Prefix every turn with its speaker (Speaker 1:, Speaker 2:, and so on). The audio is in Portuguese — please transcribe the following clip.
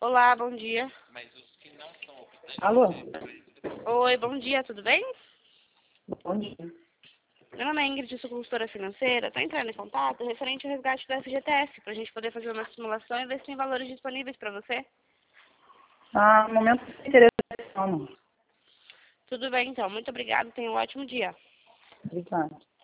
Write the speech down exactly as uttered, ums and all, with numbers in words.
Speaker 1: Olá, bom dia.
Speaker 2: Alô?
Speaker 1: Oi, bom dia, tudo bem?
Speaker 2: Bom dia.
Speaker 1: Meu nome é Ingrid, sou consultora financeira. Estou entrando em contato referente ao resgate do F G T S, para a gente poder fazer uma simulação e ver se tem valores disponíveis para você.
Speaker 2: Ah, no momento não tem interesse não.
Speaker 1: Tudo bem, então. Muito obrigada. Tenha um ótimo dia.
Speaker 2: Obrigada.